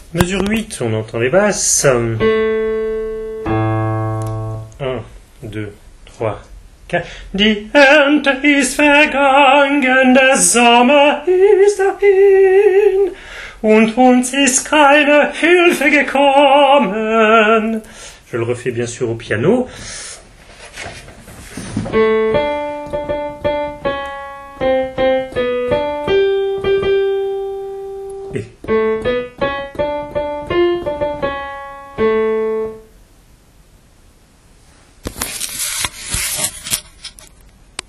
Mesure 8, on entend les basses. 1, 2, 3, 4. Die Ernte ist vergangen, der Sommer ist dahin, und uns ist keine Hilfe gekommen. Je le refais bien sûr au piano. Et